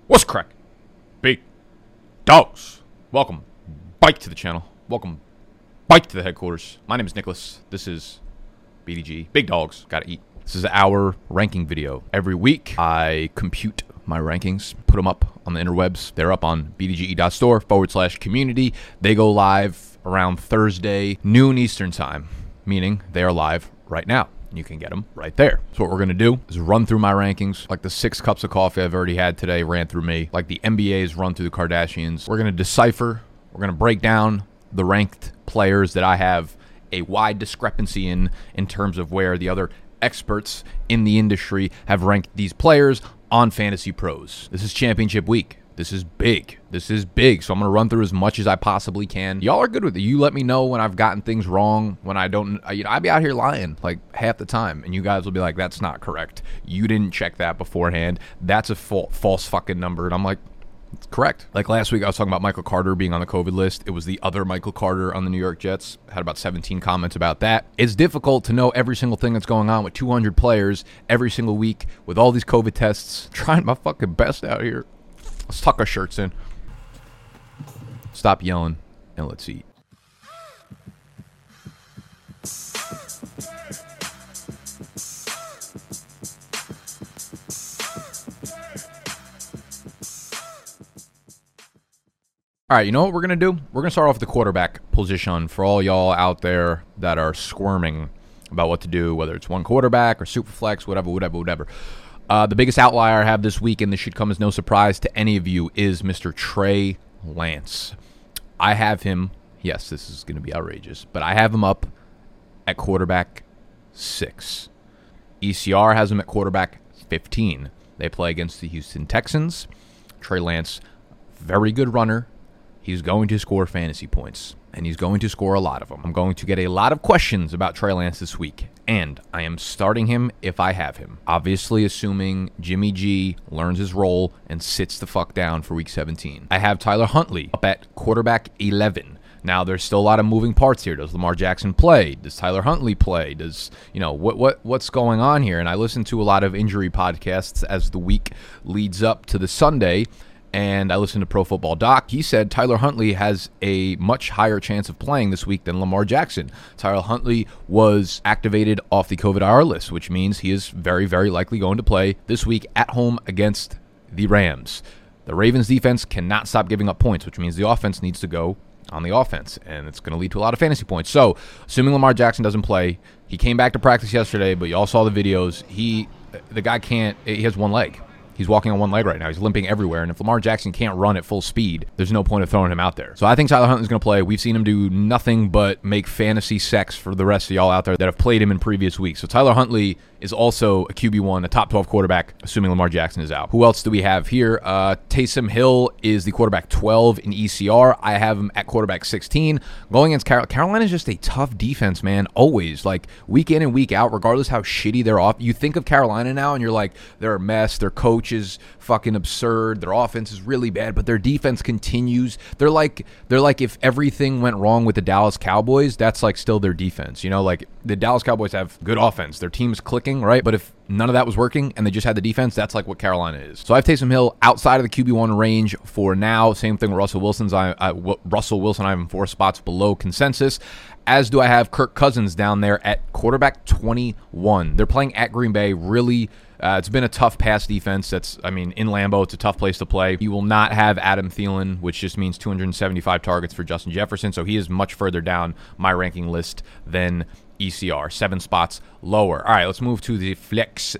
What's crack? Big dogs. Welcome back to the channel. Welcome back to the headquarters. My name is Nicholas. This is BDG. Big dogs. Gotta eat. This is our ranking video. Every week, I compute my rankings, put them up on the interwebs. They're up on bdge.store/community. They go live around Thursday, noon Eastern time, meaning they are live right now. You can get them right there. So what we're going to do is run through my rankings. Like the 6 cups of coffee I've already had today ran through me. Like the NBA's run through the Kardashians. We're going to decipher. We're going to break down the ranked players that I have a wide discrepancy in terms of where the other experts in the industry have ranked these players on Fantasy Pros. This is championship week. This is big. This is big. So I'm going to run through as much as I possibly can. Y'all are good with it. You let me know when I've gotten things wrong, when I don't. I'd be out here lying like half the time. And you guys will be like, that's not correct. You didn't check that beforehand. That's a false fucking number. And I'm like, it's correct. Like last week, I was talking about Michael Carter being on the COVID list. It was the other Michael Carter on the New York Jets. Had about 17 comments about that. It's difficult to know every single thing that's going on with 200 players every single week with all these COVID tests. I'm trying my fucking best out here. Let's tuck our shirts in. Stop yelling and let's eat. All right, you know what we're going to do? We're going to start off with the quarterback position for all y'all out there that are squirming about what to do, whether it's one quarterback or super flex, whatever. The biggest outlier I have this week, and this should come as no surprise to any of you, is Mr. Trey Lance. I have him, yes, this is going to be outrageous, but I have him up at quarterback 6. ECR has him at quarterback 15. They play against the Houston Texans. Trey Lance, very good runner. He's going to score fantasy points, and he's going to score a lot of them. I'm going to get a lot of questions about Trey Lance this week, and I am starting him if I have him. Obviously, assuming Jimmy G learns his role and sits the fuck down for Week 17. I have Tyler Huntley up at quarterback 11. Now, there's still a lot of moving parts here. Does Lamar Jackson play? Does Tyler Huntley play? Does, what's going on here? And I listen to a lot of injury podcasts as the week leads up to the Sunday, and I listened to Pro Football Doc. He said Tyler Huntley has a much higher chance of playing this week than Lamar Jackson. Tyler Huntley was activated off the COVID IR list, which means he is very, very likely going to play this week at home against the Rams. The Ravens defense cannot stop giving up points, which means the offense needs to go on the offense, and it's going to lead to a lot of fantasy points. So, assuming Lamar Jackson doesn't play, he came back to practice yesterday, but you all saw the videos. The guy can't, he has one leg. He's walking on one leg right now. He's limping everywhere. And if Lamar Jackson can't run at full speed, there's no point of throwing him out there. So I think Tyler Huntley's going to play. We've seen him do nothing but make fantasy sex for the rest of y'all out there that have played him in previous weeks. So Tyler Huntley is also a QB1, a top 12 quarterback, assuming Lamar Jackson is out. Who else do we have here? Taysom Hill is the quarterback 12 in ECR. I have him at quarterback 16. Going against Carolina is just a tough defense, man. Always. Like, week in and week out, regardless how shitty they're off. You think of Carolina now, and you're like, they're a mess. Their coach is fucking absurd. Their offense is really bad, but their defense continues. They're like if everything went wrong with the Dallas Cowboys, that's like still their defense. Like the Dallas Cowboys have good offense. Their team's clicking, right? But if none of that was working and they just had the defense, that's like what Carolina is. So I have Taysom Hill outside of the QB1 range for now. Same thing with Russell Wilson. Russell Wilson, I have him 4 spots below consensus. As do I have Kirk Cousins down there at quarterback 21. They're playing at Green Bay. Really, it's been a tough pass defense. In Lambeau, it's a tough place to play. You will not have Adam Thielen, which just means 275 targets for Justin Jefferson. So he is much further down my ranking list than ECR, 7 spots lower. All right, let's move to the flex.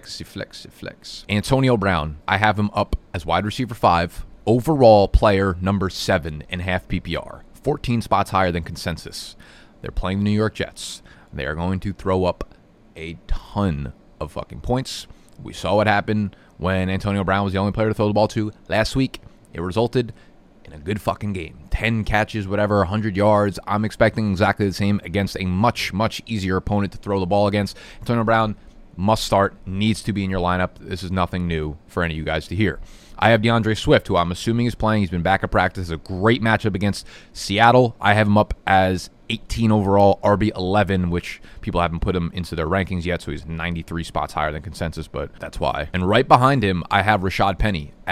Antonio Brown, I have him up as wide receiver 5, overall player number 7 in half PPR, 14 spots higher than consensus. They're playing the New York Jets. They are going to throw up a ton of fucking points. We saw what happened when Antonio Brown was the only player to throw the ball to last week. It resulted in a good fucking game. 10 catches, whatever, 100 yards. I'm expecting exactly the same against a much, much easier opponent to throw the ball against. Antonio Brown must start, needs to be in your lineup. This is nothing new for any of you guys to hear. I have DeAndre Swift, who I'm assuming is playing. He's been back at practice. It's a great matchup against Seattle. I have him up as 18 overall, RB11, which people haven't put him into their rankings yet, so he's 93 spots higher than consensus, but that's why. And right behind him, I have Rashad Penny at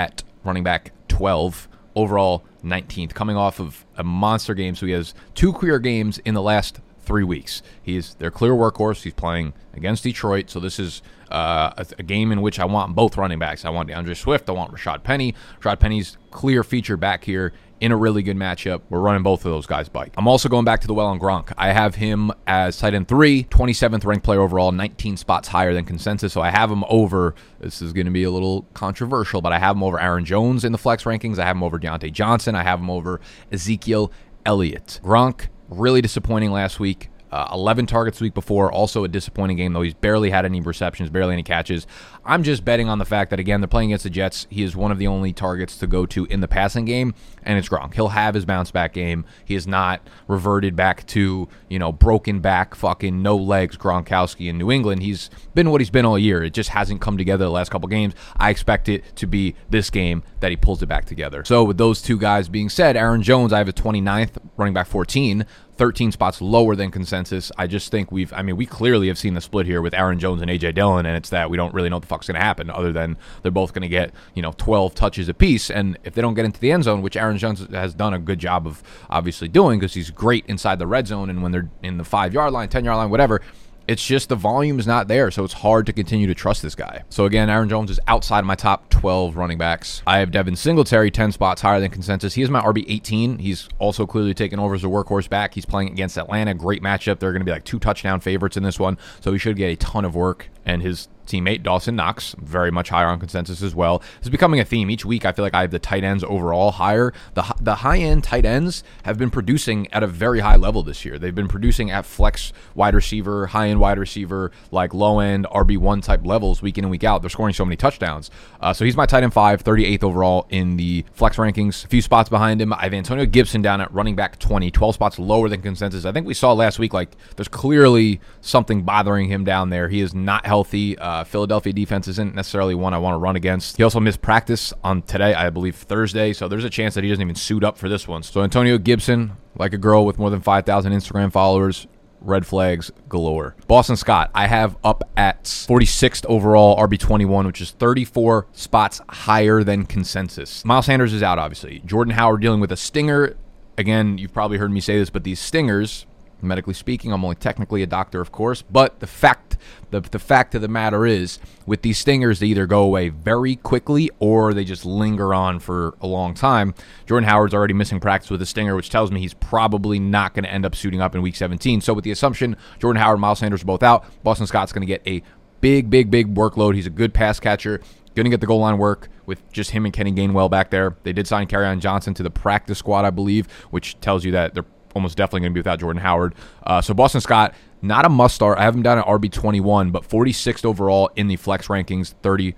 running back 12. Overall, 19th, coming off of a monster game. So he has 2 career games in the last 3 weeks. He's their clear workhorse. He's playing against Detroit. So this is a game in which I want both running backs. I want DeAndre Swift. I want Rashad Penny. Rashad Penny's clear feature back here in a really good matchup. We're running both of those guys' bike. I'm also going back to the well on Gronk. I have him as tight end 3, 27th ranked player overall, 19 spots higher than consensus. So I have him over, this is going to be a little controversial, but I have him over Aaron Jones in the flex rankings. I have him over Deontay Johnson. I have him over Ezekiel Elliott. Gronk, really disappointing last week. 11 targets the week before, also a disappointing game, though he's barely had any receptions, barely any catches. I'm just betting on the fact that, again, they're playing against the Jets. He is one of the only targets to go to in the passing game, and it's Gronk. He'll have his bounce-back game. He has not reverted back to, broken back, fucking no legs Gronkowski in New England. He's been what he's been all year. It just hasn't come together the last couple games. I expect it to be this game that he pulls it back together. So with those two guys being said, Aaron Jones, I have a 29th, running back 14, 13 spots lower than consensus. I just think we clearly have seen the split here with Aaron Jones and A.J. Dillon, and it's that we don't really know what the fuck's going to happen other than they're both going to get, 12 touches apiece, and if they don't get into the end zone, which Aaron Jones has done a good job of obviously doing because he's great inside the red zone, and when they're in the 5-yard line, 10-yard line, whatever, it's just the volume is not there, so it's hard to continue to trust this guy. So again, Aaron Jones is outside of my top 12 running backs. I have Devin Singletary 10 spots higher than consensus. He is my RB 18. He's also clearly taken over as a workhorse back. He's playing against Atlanta. Great matchup. They're going to be like 2 touchdown favorites in this one, so he should get a ton of work. And his teammate Dawson Knox, very much higher on consensus as well. It's becoming a theme. Each week I feel like I have the tight ends overall higher. The high-end tight ends have been producing at a very high level this year. They've been producing at flex wide receiver, high-end wide receiver, like low-end RB1 type levels week in and week out. They're scoring so many touchdowns. So he's my tight end 5, 38th overall in the flex rankings. A few spots behind him. I have Antonio Gibson down at running back 20, 12 spots lower than consensus. I think we saw last week, there's clearly something bothering him down there. He is not healthy. Philadelphia defense isn't necessarily one I want to run against. He also missed practice on today, I believe Thursday, so there's a chance that he doesn't even suit up for this one. So Antonio Gibson, like a girl with more than 5,000 Instagram followers, red flags galore. Boston Scott, I have up at 46th overall, RB21, which is 34 spots higher than consensus. Miles Sanders is out, obviously. Jordan Howard dealing with a stinger. Again, you've probably heard me say this, but these stingers, medically speaking, I'm only technically a doctor, of course, but the fact of the matter is, with these stingers, they either go away very quickly or they just linger on for a long time. Jordan Howard's already missing practice with a stinger, which tells me he's probably not going to end up suiting up in Week 17. So with the assumption Jordan Howard and Miles Sanders are both out, Boston Scott's going to get a big workload. He's a good pass catcher, going to get the goal line work with just him and Kenny Gainwell back there. They did sign Kerryon Johnson to the practice squad, I believe, which tells you that they're almost definitely going to be without Jordan Howard. So Boston Scott, not a must start. I have him down at RB21, but 46th overall in the flex rankings,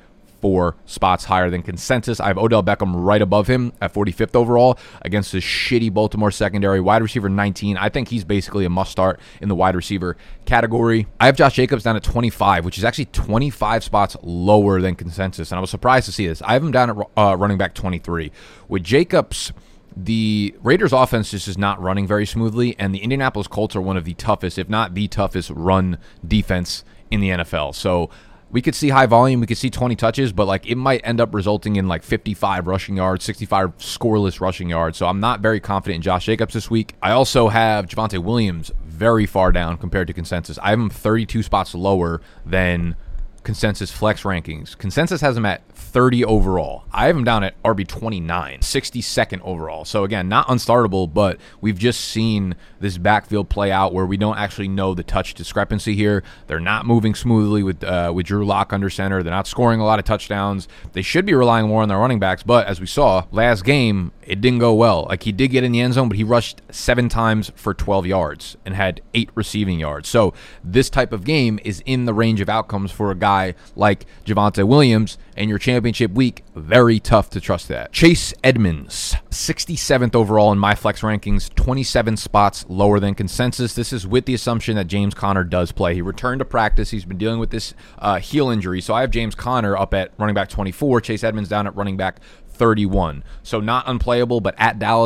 34 spots higher than consensus. I have Odell Beckham right above him at 45th overall against the shitty Baltimore secondary. Wide receiver 19. I think he's basically a must start in the wide receiver category. I have Josh Jacobs down at 25, which is actually 25 spots lower than consensus, and I was surprised to see this. I have him down at running back 23. With Jacobs, the Raiders offense just is not running very smoothly, and the Indianapolis Colts are one of the toughest, if not the toughest, run defense in the NFL. So we could see high volume, we could see 20 touches, but it might end up resulting in 55 rushing yards, 65 scoreless rushing yards. So I'm not very confident in Josh Jacobs this week. I also have Javonte Williams very far down compared to consensus. I have him 32 spots lower than consensus flex rankings. Consensus has him at 30 overall. I have him down at RB29, 62nd overall. So again, not unstartable, but we've just seen this backfield play out where we don't actually know the touch discrepancy here. They're not moving smoothly with Drew Lock under center. They're not scoring a lot of touchdowns. They should be relying more on their running backs, but as we saw last game, it didn't go well. He did get in the end zone, but he rushed 7 times for 12 yards and had 8 receiving yards. So this type of game is in the range of outcomes for a guy like Javonte Williams, and your championship week, very tough to trust that. Chase Edmonds, 67th overall in my flex rankings, 27 spots lower than consensus. This is with the assumption that James Conner does play. He returned to practice. He's been dealing with this heel injury. So I have James Conner up at running back 24, Chase Edmonds down at running back 31. So not unplayable, but at Dallas,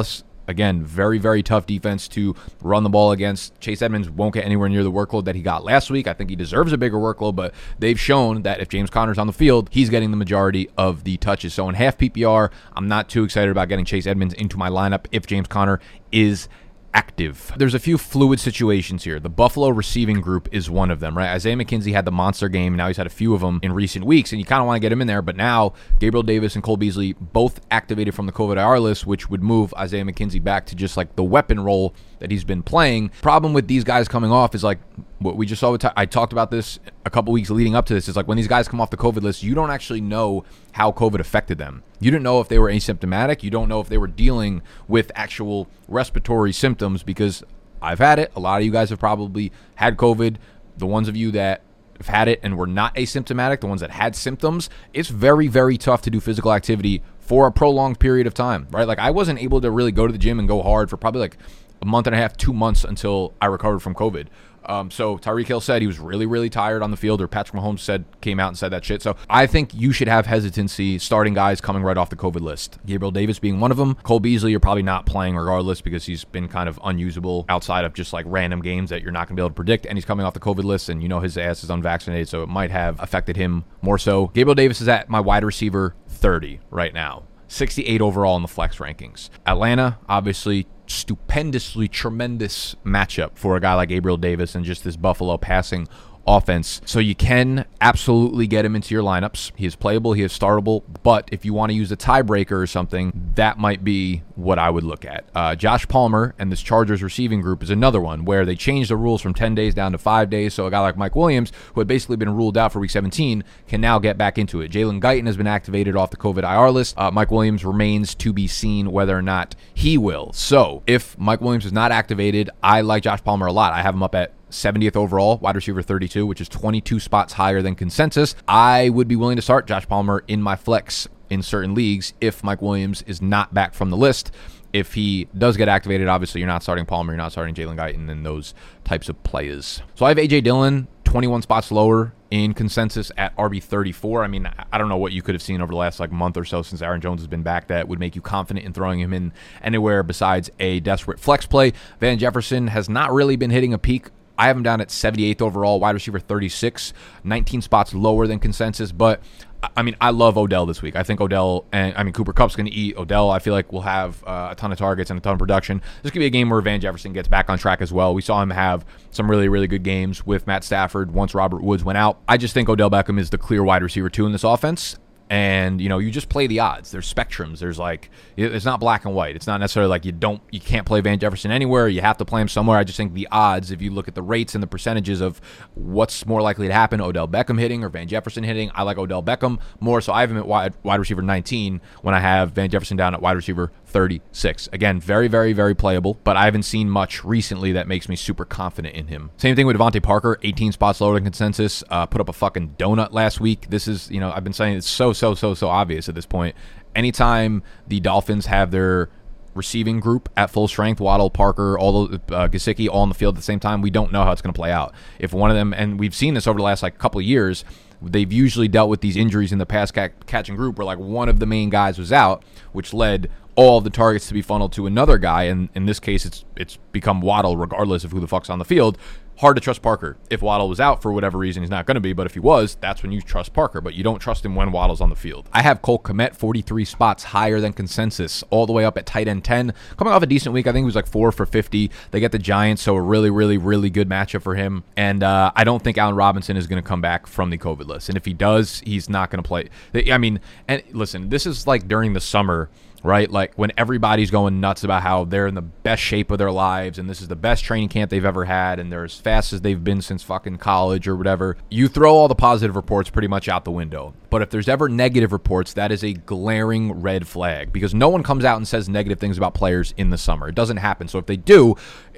Again, very, very tough defense to run the ball against. Chase Edmonds won't get anywhere near the workload that he got last week. I think he deserves a bigger workload, but they've shown that if James Conner's on the field, he's getting the majority of the touches. So in half PPR, I'm not too excited about getting Chase Edmonds into my lineup if James Conner is active. There's a few fluid situations here. The Buffalo receiving group is one of them, right? Isaiah McKenzie had the monster game. Now he's had a few of them in recent weeks, and you kind of want to get him in there. But now Gabriel Davis and Cole Beasley both activated from the COVID IR list, which would move Isaiah McKenzie back to just like the weapon role that he's been playing. Problem with these guys coming off is like what we just saw. I talked about this a couple weeks leading up to this. Is like when these guys come off the COVID list, you don't actually know how COVID affected them. You didn't know if they were asymptomatic. You don't know if they were dealing with actual respiratory symptoms, because I've had it. A lot of you guys have probably had COVID. The ones of you that have had it and were not asymptomatic, the ones that had symptoms, it's very, very tough to do physical activity for a prolonged period of time, right? Like I wasn't able to really go to the gym and go hard for probably like a month and a half, 2 months until I recovered from COVID. So Tyreek Hill said he was really, really tired on the field, or Patrick Mahomes came out and said that shit. So I think you should have hesitancy starting guys coming right off the COVID list. Gabriel Davis being one of them. Cole Beasley, you're probably not playing regardless because he's been kind of unusable outside of just like random games that you're not going to be able to predict. And he's coming off the COVID list, and you know his ass is unvaccinated, so it might have affected him more so. Gabriel Davis is at my wide receiver 30 right now. 68 overall in the flex rankings. Atlanta, obviously, stupendously tremendous matchup for a guy like Gabriel Davis and just this Buffalo passing offense. So you can absolutely get him into your lineups. He is playable, he is startable, but if you want to use a tiebreaker or something, that might be what I would look at. Josh Palmer and this Chargers receiving group is another one where they changed the rules from 10 days down to 5 days, so a guy like Mike Williams, who had basically been ruled out for Week 17, can now get back into it. Jalen Guyton has been activated off the COVID IR list. Mike Williams remains to be seen whether or not he will. So if Mike Williams is not activated, I like Josh Palmer a lot. I have him up at 70th overall, wide receiver 32, which is 22 spots higher than consensus. I would be willing to start Josh Palmer in my flex in certain leagues if Mike Williams is not back from the list. If he does get activated, obviously you're not starting Palmer, you're not starting Jalen Guyton and those types of players. So I have A.J. Dillon, 21 spots lower in consensus at RB34. I mean, I don't know what you could have seen over the last like month or so since Aaron Jones has been back that would make you confident in throwing him in anywhere besides a desperate flex play. Van Jefferson has not really been hitting a peak. I have him down at 78th overall, wide receiver 36, 19 spots lower than consensus. But, I mean, I love Odell this week. I think Cooper Kupp's going to eat. Odell, I feel like, will have a ton of targets and a ton of production. This could be a game where Van Jefferson gets back on track as well. We saw him have some really, really good games with Matt Stafford once Robert Woods went out. I just think Odell Beckham is the clear wide receiver 2 in this offense. And, you know, you just play the odds. There's spectrums. There's like, it's not black and white. It's not necessarily like you can't play Van Jefferson anywhere. You have to play him somewhere. I just think the odds, if you look at the rates and the percentages of what's more likely to happen, Odell Beckham hitting or Van Jefferson hitting, I like Odell Beckham more. So I have him at wide receiver 19 when I have Van Jefferson down at wide receiver 36. Again, very, very, very playable, but I haven't seen much recently that makes me super confident in him. Same thing with Devontae Parker, 18 spots lower than consensus, put up a fucking donut last week. This is, you know, I've been saying it's so obvious at this point. Anytime the Dolphins have their receiving group at full strength, Waddle, Parker, all the Gesicki all on the field at the same time, we don't know how it's going to play out. If one of them, and we've seen this over the last like couple of years, they've usually dealt with these injuries in the pass catching group where like one of the main guys was out, which led all of the targets to be funneled to another guy, and in this case it's become Waddle regardless of who the fuck's on the field. Hard to trust Parker. If Waddle was out for whatever reason, he's not going to be, but if he was, that's when you trust Parker, but you don't trust him when Waddle's on the field. I have Cole Kmet 43 spots higher than consensus, all the way up at tight end 10. Coming off a decent week, I think he was like 4 for 50. They get the Giants, so a really, really, really good matchup for him, and I don't think Allen Robinson is going to come back from the COVID list, and if he does, he's not going to play. I mean, and listen, this is like during the summer, right? Like when everybody's going nuts about how they're in the best shape of their lives and this is the best training camp they've ever had and they're as fast as they've been since fucking college or whatever. You throw all the positive reports pretty much out the window. But if there's ever negative reports, that is a glaring red flag because no one comes out and says negative things about players in the summer. It doesn't happen. So if they do,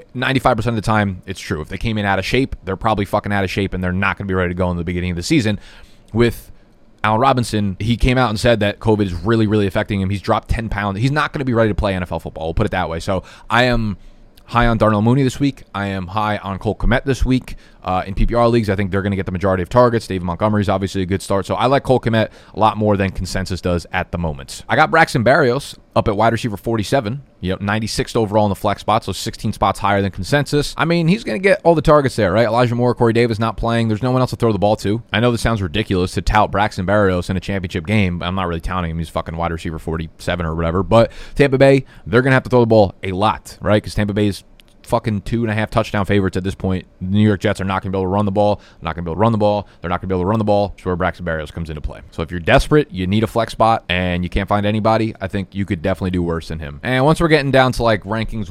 95% of the time, it's true. If they came in out of shape, they're probably fucking out of shape and they're not going to be ready to go in the beginning of the season. With Allen Robinson, he came out and said that COVID is really, really affecting him. He's dropped 10 pounds. He's not going to be ready to play NFL football. We'll put it that way. So I am high on Darnell Mooney this week. I am high on Cole Kmet this week. In PPR leagues, I think they're going to get the majority of targets. David Montgomery is obviously a good start. So I like Cole Kmet a lot more than consensus does at the moment. I got Braxton Berrios up at wide receiver 47. Yep, 96th overall in the flex spot, so 16 spots higher than consensus. I mean, he's going to get all the targets there, right? Elijah Moore, Corey Davis not playing. There's no one else to throw the ball to. I know this sounds ridiculous to tout Braxton Berrios in a championship game. I'm not really touting him. He's fucking wide receiver 47 or whatever. But Tampa Bay, they're going to have to throw the ball a lot, right? Because Tampa Bay's fucking 2.5 touchdown favorites at this point. The New York Jets are not going to be able to run the ball. They're not going to be able to run the ball. They're not going to be able to run the ball. That's where Braxton Berrios comes into play. So if you're desperate, you need a flex spot, and you can't find anybody, I think you could definitely do worse than him. And once we're getting down to like rankings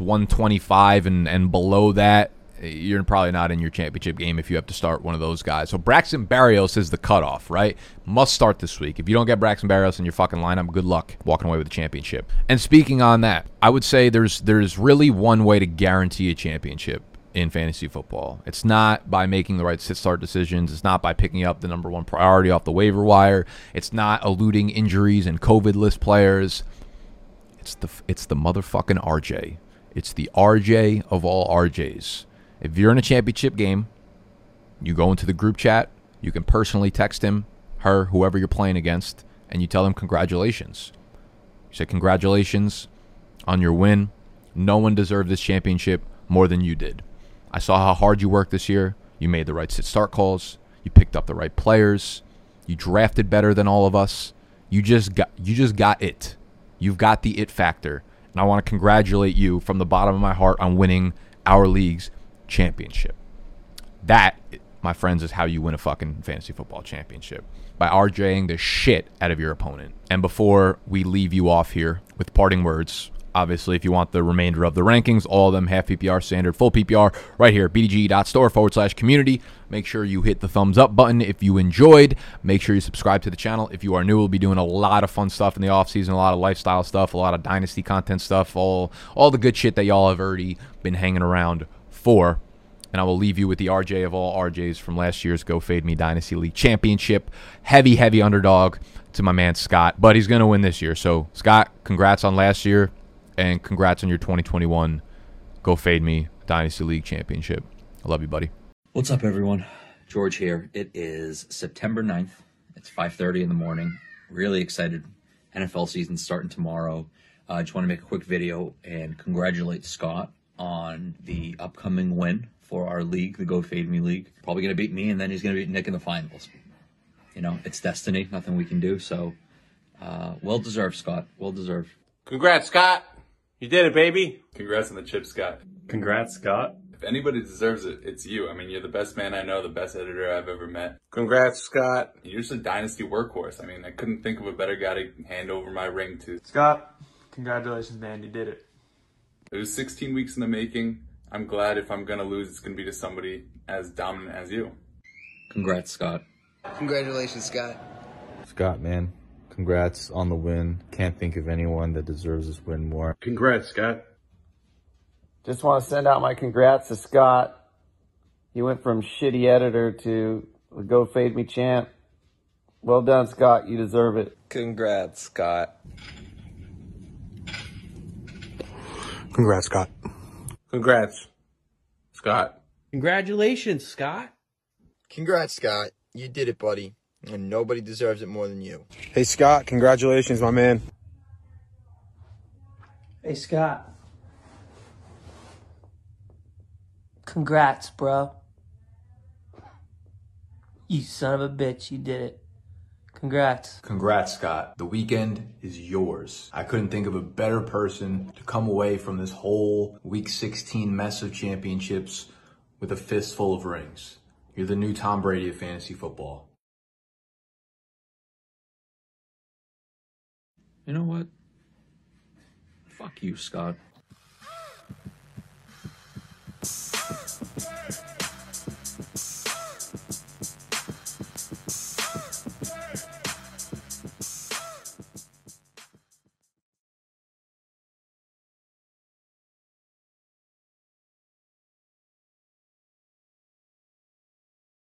125 and below that, you're probably not in your championship game if you have to start one of those guys. So Braxton Berrios is the cutoff, right? Must start this week. If you don't get Braxton Berrios in your fucking lineup, good luck walking away with the championship. And speaking on that, I would say there's really one way to guarantee a championship in fantasy football. It's not by making the right sit-start decisions. It's not by picking up the number one priority off the waiver wire. It's not eluding injuries and COVID list players. It's the motherfucking RJ. It's the RJ of all RJs. If you're in a championship game, you go into the group chat, you can personally text him, her, whoever you're playing against, and you tell them congratulations. You say congratulations on your win. No one deserved this championship more than you did. I saw how hard you worked this year. You made the right sit-start calls. You picked up the right players. You drafted better than all of us. You just got it. You've got the it factor. And I want to congratulate you from the bottom of my heart on winning our league's championship. That, my friends, is how you win a fucking fantasy football championship. By RJing the shit out of your opponent. And before we leave you off here with parting words, obviously, if you want the remainder of the rankings, all of them, half PPR, standard, full PPR, right here, bdg.store/community. Make sure you hit the thumbs up button if you enjoyed. Make sure you subscribe to the channel. If you are new, we'll be doing a lot of fun stuff in the offseason, a lot of lifestyle stuff, a lot of dynasty content stuff, all the good shit that y'all have already been hanging around for. And I will leave you with the RJ of all RJs from last year's Go Fade Me Dynasty League Championship. Heavy underdog to my man Scott, but he's going to win this year. So, Scott, congrats on last year, and congrats on your 2021 Go Fade Me Dynasty League Championship. I love you, buddy. What's up, everyone? George here. It is September 9th. It's 5:30 in the morning. Really excited. NFL season starting tomorrow. I just want to make a quick video and congratulate Scott on the upcoming win for our league, the Go Fade Me League. Probably going to beat me, and then he's going to beat Nick in the finals. You know, it's destiny. Nothing we can do. So, well-deserved, Scott. Well-deserved. Congrats, Scott. You did it, baby. Congrats on the chip, Scott. Congrats, Scott. If anybody deserves it, it's you. I mean, you're the best man I know, the best editor I've ever met. Congrats, Scott. You're just a dynasty workhorse. I mean, I couldn't think of a better guy to hand over my ring to. Scott, congratulations, man. You did it. It was 16 weeks in the making. I'm glad if I'm going to lose, it's going to be to somebody as dominant as you. Congrats, Scott. Congratulations, Scott. Scott, man. Congrats on the win. Can't think of anyone that deserves this win more. Congrats, Scott. Just want to send out my congrats to Scott. He went from shitty editor to the Go Fade Me champ. Well done, Scott. You deserve it. Congrats, Scott. Congrats, Scott. Congrats, Scott. Congratulations, Scott. Congrats, Scott. You did it, buddy. And nobody deserves it more than you. Hey, Scott. Congratulations, my man. Hey, Scott. Congrats, bro. You son of a bitch. You did it. Congrats. Congrats, Scott. The weekend is yours. I couldn't think of a better person to come away from this whole Week 16 mess of championships with a fistful of rings. You're the new Tom Brady of fantasy football. You know what? Fuck you, Scott.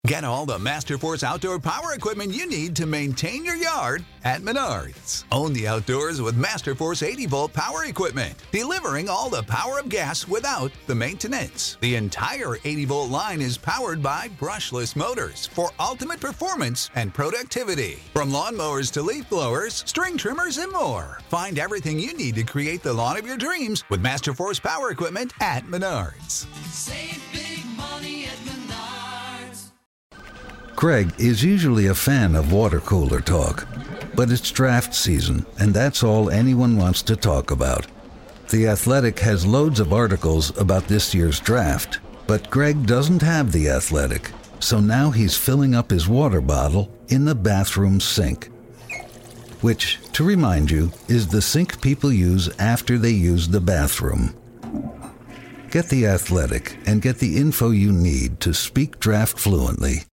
Get all the Masterforce outdoor power equipment you need to maintain your yard at Menards. Own the outdoors with Masterforce 80-volt power equipment, delivering all the power of gas without the maintenance. The entire 80-volt line is powered by brushless motors for ultimate performance and productivity. From lawnmowers to leaf blowers, string trimmers, and more. Find everything you need to create the lawn of your dreams with Masterforce power equipment at Menards. Save big money at Menards. Greg is usually a fan of water cooler talk, but it's draft season, and that's all anyone wants to talk about. The Athletic has loads of articles about this year's draft, but Greg doesn't have The Athletic, so now he's filling up his water bottle in the bathroom sink. Which, to remind you, is the sink people use after they use the bathroom. Get The Athletic and get the info you need to speak draft fluently